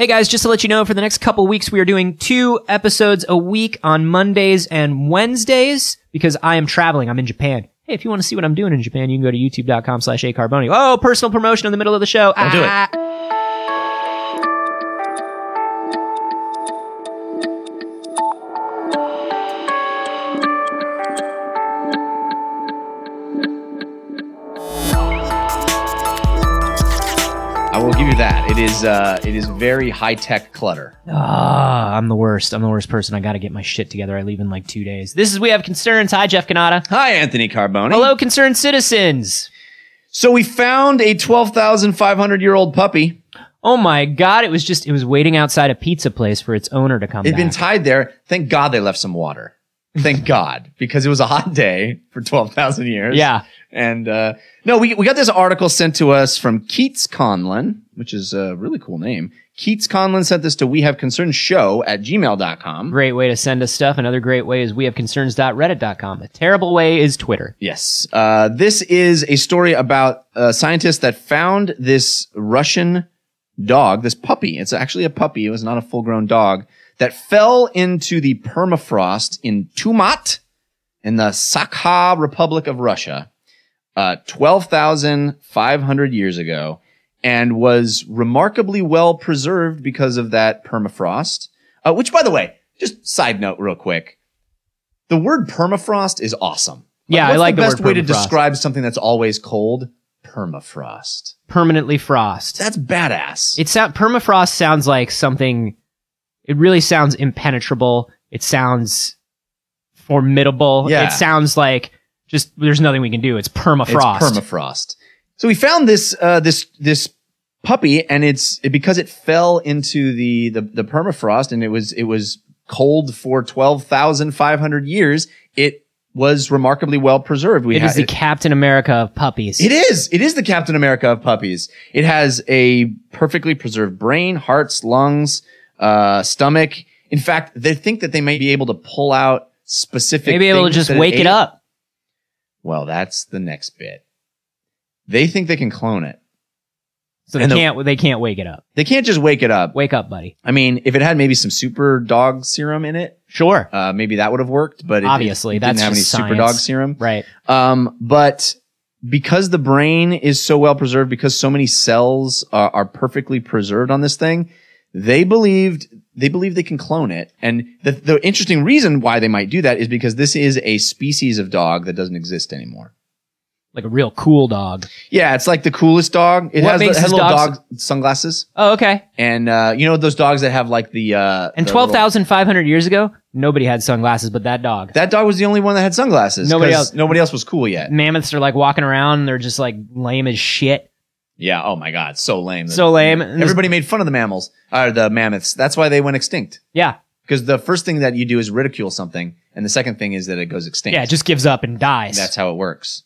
Hey guys, just to let you know, for the next couple weeks, we are doing 2 episodes a week on Mondays and Wednesdays because I am traveling. I'm in Japan. Hey, if you want to see what I'm doing in Japan, you can go to youtube.com/acarboni. Oh, personal promotion in the middle of the show. Don't do it. I will give you that. It is very high-tech clutter. I'm the worst. I'm the worst person. I got to get my shit together. I leave in like 2 days. This is We Have Concerns. Hi, Jeff Cannata. Hi, Anthony Carboni. Hello, concerned citizens. So we found a 12,500-year-old puppy. Oh my God. It was waiting outside a pizza place for its owner to come back. It'd been tied there. Thank God they left some water. Thank God, because it was a hot day for 12,000 years. Yeah. And no, we got this article sent to us from Keats Conlon, which is a really cool name. Keats Conlon sent this to wehaveconcerns@gmail.com. Great way to send us stuff. Another great way is wehaveconcerns.reddit.com. A terrible way is Twitter. Yes. This is a story about scientists that found this Russian dog, this puppy. It's actually a puppy. It was not a full-grown dog that fell into the permafrost in Tumat in the Sakha Republic of Russia 12,500 years ago and was remarkably well preserved because of that permafrost. Which, by the way, just side note real quick, the word permafrost is awesome. Yeah, what's I like the the best word way to permafrost. describe something that's always cold? Permafrost. Permanently frost. That's badass. Permafrost sounds like something. It really sounds impenetrable. It sounds formidable. Yeah. It sounds like just there's nothing we can do. It's permafrost. It's permafrost. So we found this this puppy, and because it fell into the permafrost, and it was cold for 12,500 years. It was remarkably well preserved. It is the Captain America of puppies. It is the Captain America of puppies. It has a perfectly preserved brain, hearts, lungs, stomach. In fact, they think that they may be able to pull out specific. Maybe able to just wake it up. Well, that's the next bit. They think they can clone it. So they can't wake it up. They can't just wake it up. Wake up, buddy. I mean, if it had maybe some super dog serum in it, Sure. maybe that would have worked. But Obviously, it didn't that's have any just super science. dog serum, Right. But because the brain is so well preserved, because so many cells are perfectly preserved on this thing, they believe they can clone it. And the interesting reason why they might do that is because this is a species of dog that doesn't exist anymore. Like a real cool dog. Yeah, it's like the coolest dog. It What has makes little this dog dog sunglasses. Oh, okay. And you know those dogs that have like the And the 12,500 years ago, nobody had sunglasses but that dog. that dog was the only one that had sunglasses. Nobody 'cause else. Nobody else was cool yet. Mammoths are like walking around and they're just like lame as shit. Yeah. Oh my God. So lame. So lame. And Everybody made fun of the the mammoths. That's why they went extinct. Yeah. Because the first thing that you do is ridicule something, and the second thing is that it goes extinct. Yeah, it just gives up and dies. That's how it works.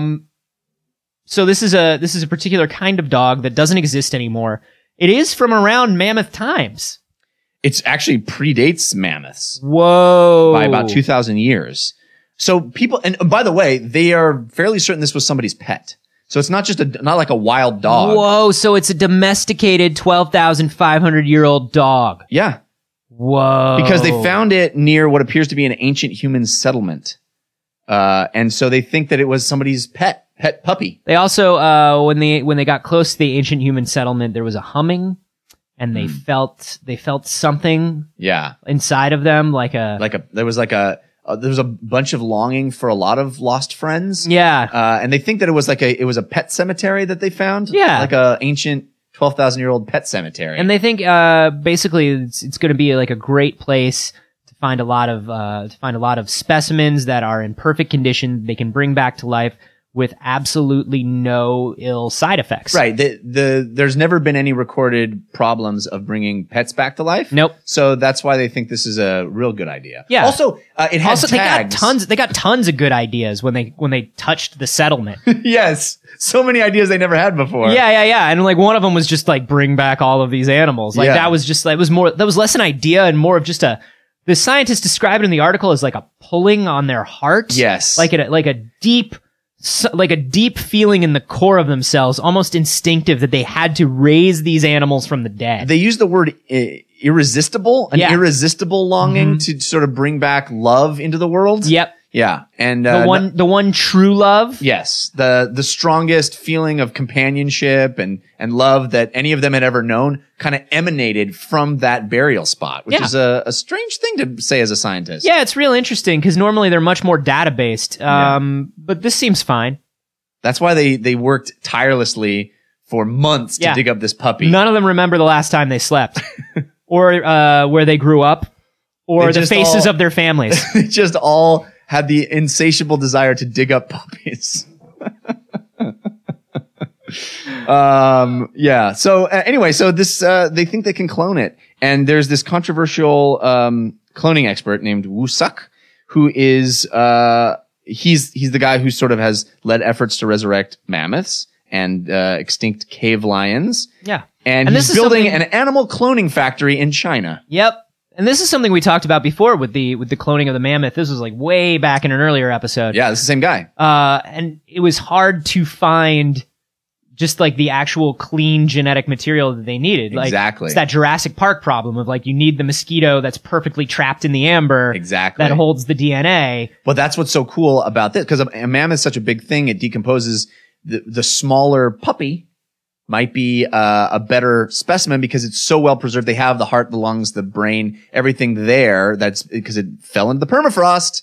So this is a particular kind of dog that doesn't exist anymore. It is from around mammoth times. It's actually predates mammoths Whoa. by about 2,000 years. So people, and by the way, they are fairly certain this was somebody's pet. So it's not just not like a wild dog. Whoa, so it's a domesticated 12,500-year-old dog. Yeah. Whoa. Because they found it near what appears to be an ancient human settlement. And so they think that it was somebody's pet puppy. They also, when they got close to the ancient human settlement, there was a humming, and they felt something Yeah. inside of them, There was a bunch of longing for a lot of lost friends. yeah. And they think that it was a pet cemetery that they found. Yeah. Like a ancient 12,000-year-old pet cemetery. And they think basically it's going to be like a great place to find a lot of specimens that are in perfect condition. They can bring back to life with absolutely no ill side effects. Right. There's never been any recorded problems of bringing pets back to life. Nope. So that's why they think this is a real good idea. Yeah. Also, it has tags. They got tons of good ideas when they touched the settlement. Yes. So many ideas they never had before. Yeah. And like one of them was just like bring back all of these animals. Like Yeah. that was less an idea and more of just the scientists describe it in the article as like a pulling on their heart. Yes. Like a deep like a deep feeling in the core of themselves, almost instinctive, that they had to raise these animals from the dead. They use the word irresistible, an Yeah. irresistible longing to sort of bring back love into the world. Yep. Yeah. And The one true love. yes, the strongest feeling of companionship and love that any of them had ever known kind of emanated from that burial spot, which Yeah. is a strange thing to say as a scientist. Yeah, it's real interesting because normally they're much more data based. But this seems fine. That's why they worked tirelessly for months to Yeah. dig up this puppy. None of them remember the last time they slept, or where they grew up, or They the just faces all- of their families. They just all had the insatiable desire to dig up puppies. Yeah. So anyway, so this they think they can clone it, and there's this controversial cloning expert named Wu Suk, who is he's the guy who sort of has led efforts to resurrect mammoths and extinct cave lions, Yeah. and And this he's is building something- an animal cloning factory in China. Yep. And this is something we talked about before with the cloning of the mammoth. This was like way back in an earlier episode. Yeah, it's the same guy. And it was hard to find just like the actual clean genetic material that they needed. Like, Exactly. it's that Jurassic Park problem of like, you need the mosquito that's perfectly trapped in the amber. Exactly. That holds the DNA. Well, that's what's so cool about this, because a mammoth is such a big thing. It decomposes. The smaller puppy might be a better specimen because it's so well preserved. They have the heart, the lungs, the brain, everything there. That's because it fell into the permafrost.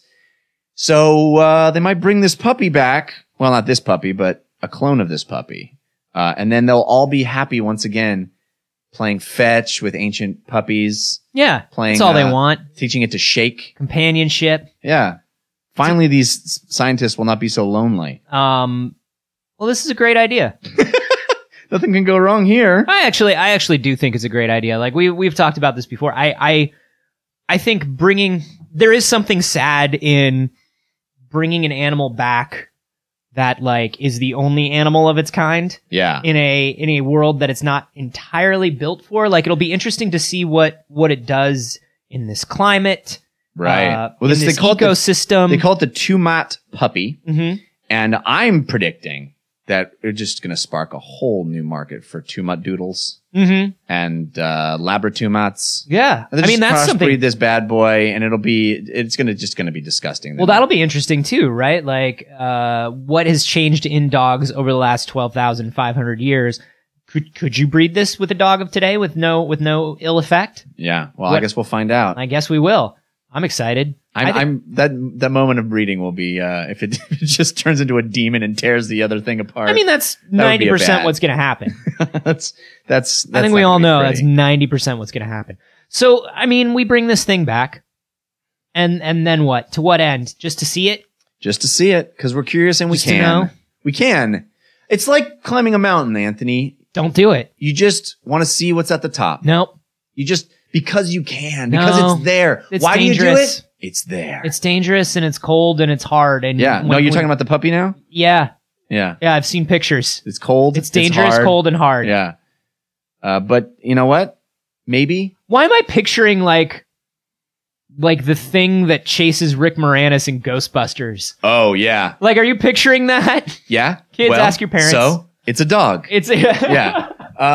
So they might bring this puppy back. Well, not this puppy, but a clone of this puppy. And then they'll all be happy once again playing fetch with ancient puppies, Yeah. playing. That's all they want. Teaching it to shake. Companionship. Yeah. Finally, these scientists will not be so lonely. Well, this is a great idea. Nothing can go wrong here. I actually do think it's a great idea. Like we've talked about this before. I think there is something sad in bringing an animal back that like is the only animal of its kind Yeah. in a world that it's not entirely built for. Like it'll be interesting to see what it does in this climate, Right. in this ecosystem. They call it the Tumat puppy. Mhm. And I'm predicting that it's just going to spark a whole new market for Tumat doodles Mhm. and Labratumats. Yeah, And I mean that's crossbreed something. this bad boy, and it's just going to be disgusting. Well, that'll be interesting too, right? Like, what has changed in dogs over the last 12,500 years? Could you breed this with a dog of today with no ill effect? Yeah. Well, I What- guess we'll find out. I guess we will. I'm excited. I think- That moment of breeding will be if it just turns into a demon and tears the other thing apart. I mean, that's would be a 90% bad. what's going to happen. that's I think we not all gonna be know pretty. that's 90% what's going to happen. So, I mean, we bring this thing back, and then what? To what end? Just to see it? Just to see it, because we're curious and we Just to can. know? We can. It's like climbing a mountain, Anthony. Don't do it. You just want to see what's at the top. Nope. You just, because you can, because No. it's there. It's Why do you dangerous. do it? It's there. It's dangerous and it's cold and it's hard. And yeah. No, you're talking about the puppy now? Yeah. Yeah. Yeah, I've seen pictures. It's cold. It's dangerous, hard. cold, and hard. Yeah. But you know what? Maybe. Why am I picturing like the thing that chases Rick Moranis in Ghostbusters? Oh, yeah. Like, are you picturing that? Yeah. Kids, Well, ask your parents. So, it's a dog. It's Yeah.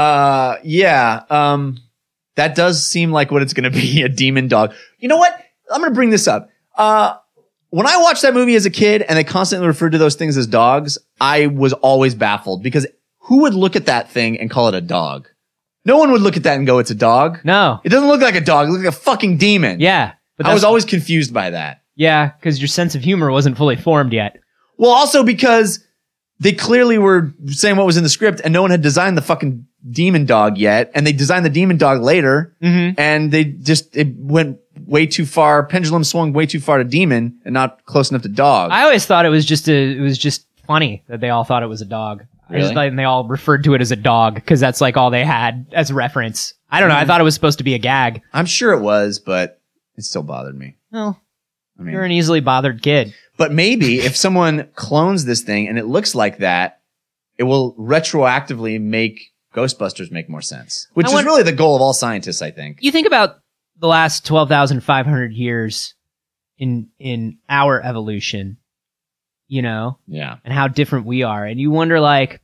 That does seem like what it's going to be, a demon dog. You know what? I'm going to bring this up. When I watched that movie as a kid and they constantly referred to those things as dogs, I was always baffled because who would look at that thing and call it a dog? No one would look at that and go, it's a dog. No. It doesn't look like a dog. It looks like a fucking demon. Yeah. But I was always confused by that. Yeah, because your sense of humor wasn't fully formed yet. Well, also because they clearly were saying what was in the script and no one had designed the fucking demon dog yet. And they designed the demon dog later. Mm-hmm. And it went way too far. Pendulum swung way too far to demon and not close enough to dog. I always thought it was just funny that they all thought it was a dog. Really? And they all referred to it as a dog because that's like all they had as reference. I don't know. I thought it was supposed to be a gag. I'm sure it was, but it still bothered me. Well, I mean, you're an easily bothered kid. but maybe if someone clones this thing and it looks like that, it will retroactively make Ghostbusters make more sense, which is really the goal of all scientists, I think. You think about the last 12,500 years in our evolution. you know, Yeah. and how different we are. And you wonder, like, can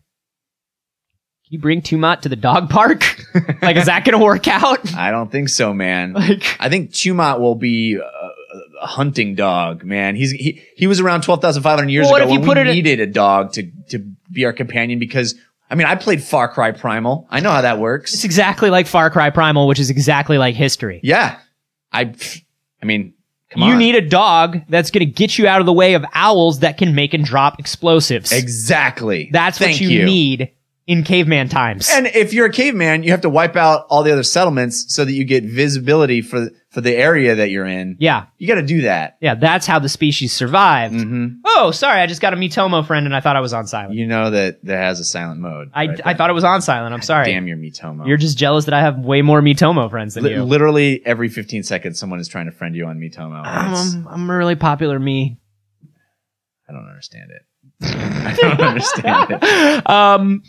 you bring Tumat to the dog park? Like, is that going to work out? I don't think so, man. Like, I think Tumat will be a hunting dog, man. He was around 12,500 years Well, what ago if you when put we it in- needed a dog to be our companion because, I mean, I played Far Cry Primal. I know how that works. it's exactly like Far Cry Primal, which is exactly like history. Yeah. I mean, come on. You need a dog that's going to get you out of the way of owls that can make and drop explosives. Exactly. That's Thank what you need in caveman times. And if you're a caveman, you have to wipe out all the other settlements so that you get visibility for the area that you're in. yeah. You got to do that. Yeah, that's how the species survived. Mm-hmm. Oh, sorry, I just got a Mitomo friend and I thought I was on silent. You know that has a silent mode. I right? thought it was on silent. I'm sorry. Damn your Mitomo. You're just jealous that I have way more Mitomo friends than you. Literally every 15 seconds, someone is trying to friend you on Mitomo. I'm a really popular me. I don't understand it. I don't understand it.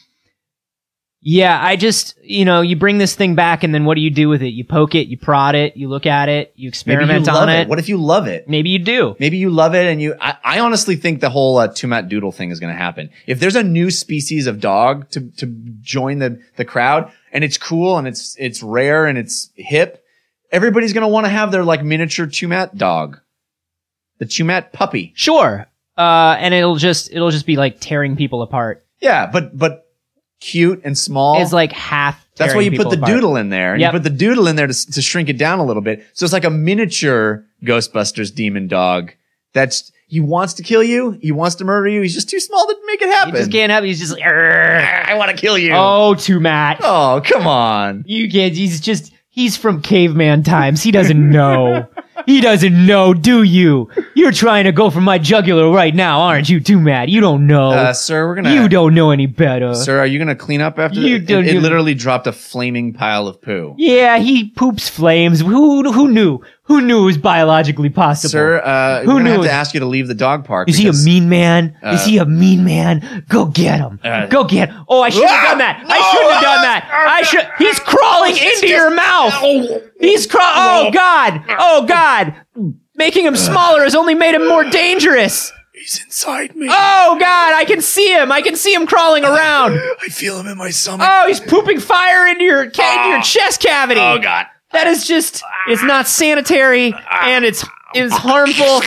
Yeah, I just, you bring this thing back and then what do you do with it? You poke it, you prod it, you look at it, you Maybe experiment you on love it. What if you love it? Maybe you do. Maybe you love it and I honestly think the whole Tumat Doodle thing is going to happen. If there's a new species of dog to join the crowd and it's cool and it's rare and it's hip, everybody's going to want to have their like miniature Tumat dog. The Tumat puppy. Sure. And it'll just be like tearing people apart. Yeah, but cute and small. It's like half. That's why you put tearing the people apart. doodle in there. And Yep. you put the doodle in there to shrink it down a little bit. So it's like a miniature Ghostbusters demon dog. He wants to kill you. He wants to murder you. He's just too small to make it happen. He just can't have. He's just like, "Arrgh." I want to kill you. Oh, too Matt. Oh, come on. You kids. He's from caveman times. He doesn't know. He doesn't know, do you? You're trying to go for my jugular right now, aren't you, too Matt? You don't know. Sir, we're gonna. You don't know any better. Sir, are you gonna clean up after You this? don't It do- literally dropped a flaming pile of poo. Yeah, he poops flames. Who knew? Who knew it was biologically possible? Sir, Who we're gonna knew have it? to ask you to leave the dog park. Is he a because- mean man? Is he a mean man? Go get him. Go get him. Oh, I shouldn't have done that. I shouldn't have done that. He's crawling into your mouth. He's Oh, God. Oh, God. Making him smaller has only made him more dangerous. He's inside me. Oh, God. I can see him. I can see him crawling around. I feel him in my stomach. Oh, he's pooping fire into your chest cavity. Oh, God. That is just, it's not sanitary and it's harmful.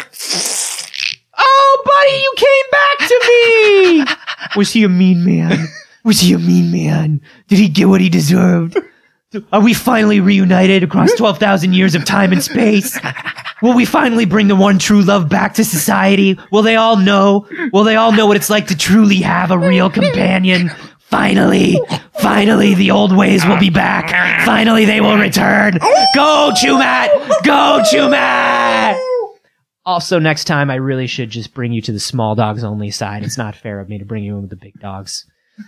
Oh, buddy, you came back to me. Was he a mean man? Was he a mean man? Did he get what he deserved? Are we finally reunited across 12,000 years of time and space? Will we finally bring the one true love back to society? Will they all know? Will they all know what it's like to truly have a real companion? Finally, the old ways will be back. Finally, they will return. Go, Chumat! Go, Chumat! Also, next time, I really should just bring you to the small dogs only side. It's not fair of me to bring you in with the big dogs.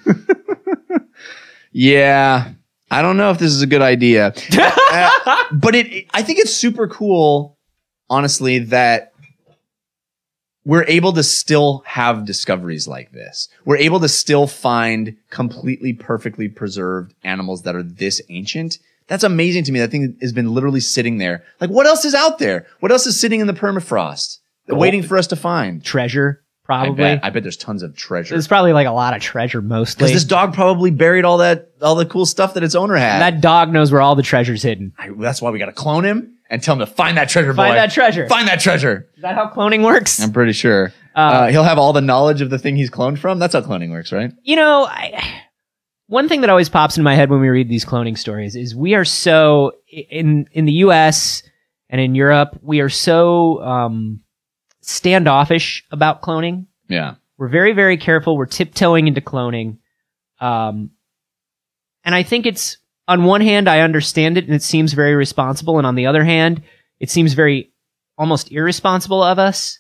Yeah. I don't know if this is a good idea. But I think it's super cool, honestly, that we're able to still have discoveries like this. We're able to still find completely perfectly preserved animals that are this ancient. That's amazing to me. That thing has been literally sitting there. Like, what else is out there? What else is sitting in the permafrost waiting for us to find? Treasure, probably. I bet there's tons of treasure. There's probably like a lot of treasure, mostly. Because this dog probably buried all the cool stuff that its owner had. That dog knows where all the treasure's hidden. That's why we got to clone him and tell him to find that treasure, boy. Find that treasure. Find that treasure. Is that how cloning works? I'm pretty sure. He'll have all the knowledge of the thing he's cloned from. That's how cloning works, right? One thing that always pops in my head when we read these cloning stories is we are so, in the US and in Europe, we are so standoffish about cloning. Yeah. We're very, very careful. We're tiptoeing into cloning. And I think it's, on one hand, I understand it and it seems very responsible. And on the other hand, it seems very almost irresponsible of us.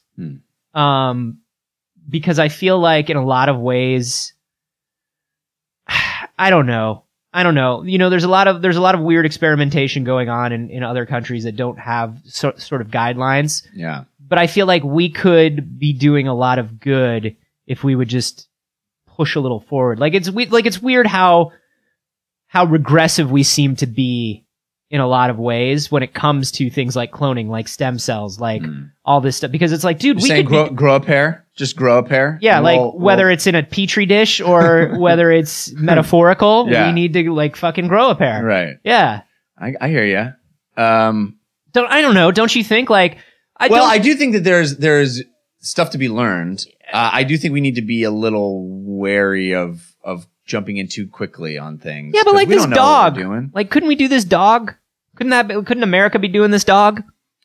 Because I feel like in a lot of ways, I don't know. There's a lot of weird experimentation going on in other countries that don't have sort of guidelines. Yeah. But I feel like we could be doing a lot of good if we would just push a little forward. Like it's weird how regressive we seem to be in a lot of ways when it comes to things like cloning, like stem cells, like all this stuff. Because it's like, dude, You're we saying could grow a pair? Just grow a pair? yeah, And like we'll- whether it's in a petri dish or whether it's metaphorical, Yeah. we need to like fucking grow a pair. Right. Yeah. I hear you. I don't know. Don't you think like I do think that there's stuff to be learned. I do think we need to be a little wary of jumping in too quickly on things. yeah, but 'cause like we this don't know what dog, we're doing. like couldn't we do this dog? Couldn't America be doing this dog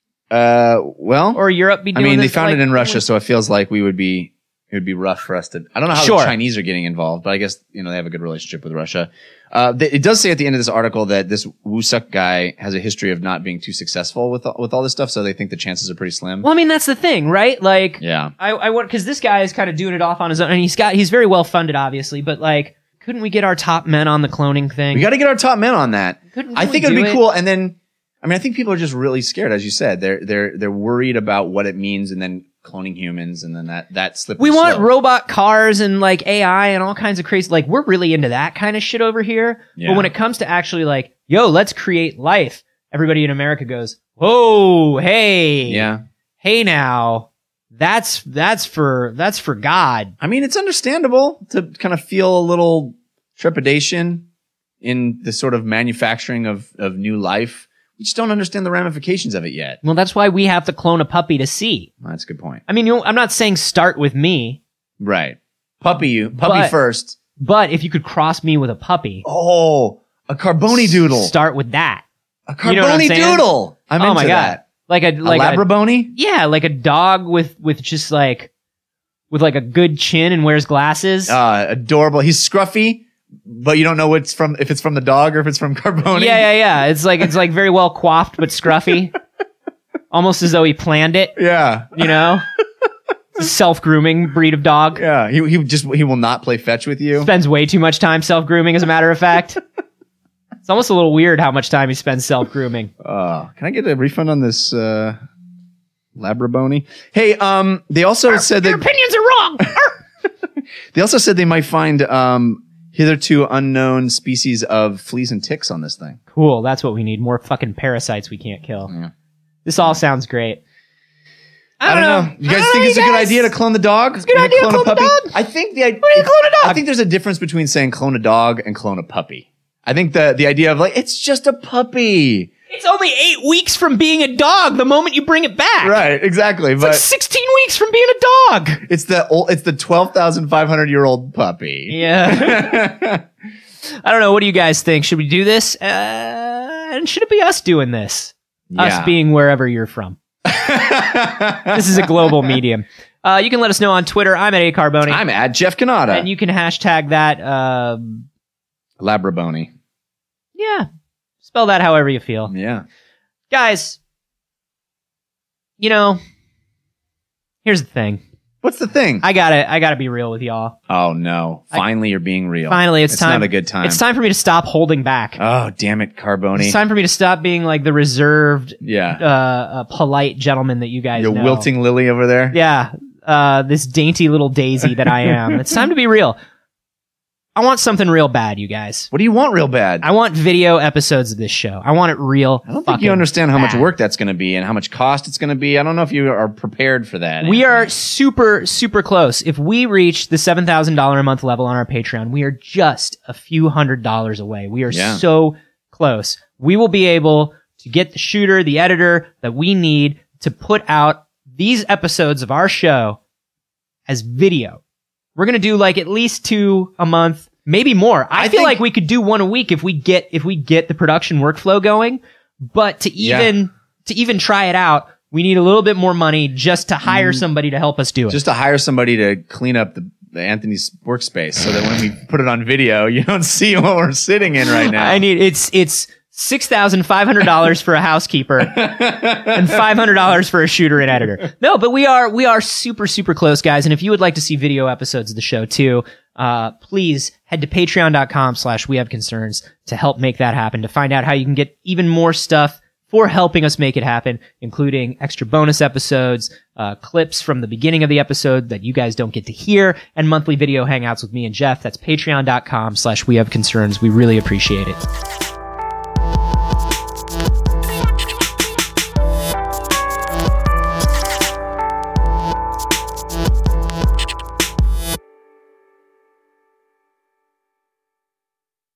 Well, or Europe be I doing mean, this? they found like, it in Russia, so it feels like it would be rough for us to. I don't know how Sure. the Chinese are getting involved, but I guess they have a good relationship with Russia. It does say at the end of this article that this Woo-suk guy has a history of not being too successful with all this stuff, so they think the chances are pretty slim. Well, I mean, that's the thing, right? Like, Yeah. I want, because this guy is kind of doing it off on his own, and he's very well funded, obviously, but like, couldn't we get our top men on the cloning thing? We got to get our top men on that. Couldn't I we think it'd do be it? cool. And then, I mean, I think people are just really scared, as you said. They're worried about what it means, and then cloning humans, and then that slippery We want slope. robot cars and like AI and all kinds of crazy, like we're really into that kind of shit over here. Yeah. But when it comes to actually like, yo, let's create life, everybody in America goes, whoa, hey, Yeah. hey now, that's for God. I mean, it's understandable to kind of feel a little trepidation in the sort of manufacturing of new life. We just don't understand the ramifications of it yet. Well, that's why we have to clone a puppy to see. That's a good point. I mean, I'm not saying start with me, Right. Puppy But- first. but if you could cross me with a puppy, Oh, a Carboni doodle. start with that. A You know what I'm Carboni saying? doodle. I'm oh into my God. that. Like a A Labraboni? yeah, like a dog with just like with like a good chin and wears glasses. Adorable. He's scruffy, but you don't know if it's from the dog or if it's from Carboni. yeah. It's like very well coiffed but scruffy, almost as though he planned it. Yeah. You know, self-grooming breed of dog. Yeah. He will not play fetch with you. Spends way too much time self-grooming. As a matter of fact, it's almost a little weird how much time he spends self-grooming. Can I get a refund on this Labraboni? Hey, they also said Your that opinions are wrong. they also said they might find hitherto unknown species of fleas and ticks on this thing. Cool. That's what we need. More fucking parasites we can't kill. Yeah. This all sounds great. I don't know. You guys think it's a good idea to clone the dog? It's a good idea to clone the dog. I think Why do you clone a dog? I think there's a difference between saying clone a dog and clone a puppy. I think the idea of like it's just a puppy. It's only 8 weeks from being a dog the moment you bring it back. Right, exactly. It's But like 16 weeks from being a dog. it's the 12,500-year-old puppy. Yeah. I don't know. What do you guys think? Should we do this? And should it be us doing this? Us being wherever you're from. This is a global medium. You can let us know on Twitter. I'm at @Carboni. I'm at Jeff Canada. And you can hashtag that. Labraboni. Yeah. Spell that however you feel. Yeah. Guys, you know, here's the thing. What's the thing? I gotta be real with y'all. Oh no! Finally, you're being real. Finally, it's time. Not a good time. It's time for me to stop holding back. Oh damn it, Carboni! It's time for me to stop being like the reserved, Yeah. polite gentleman that you guys You're know. wilting lily over there. Yeah, this dainty little daisy that I am. It's time to be real. I want something real bad, you guys. What do you want real bad? I want video episodes of this show. I want it real. I don't think you understand how much work that's going to be and how much cost it's going to be. I don't know if you are prepared for that. We are super, super close. If we reach the $7,000 a month level on our Patreon, we are just a few $100s away. We are so close. We will be able to get the shooter, the editor that we need to put out these episodes of our show as video. We're going to do like at least 2 a month, maybe more. I feel like we could do 1 a week if we get the production workflow going. But to even try it out, we need a little bit more money just to hire somebody to help us do it. Just to hire somebody to clean up the Anthony's workspace so that when we put it on video, you don't see what we're sitting in right now. I need it's $6,500 for a housekeeper and $500 for a shooter and editor. No, but we are super, super close, guys. And if you would like to see video episodes of the show too, please head to patreon.com/wehaveconcerns to help make that happen, to find out how you can get even more stuff for helping us make it happen, including extra bonus episodes, clips from the beginning of the episode that you guys don't get to hear, and monthly video hangouts with me and Jeff. That's patreon.com/wehaveconcerns. We really appreciate it.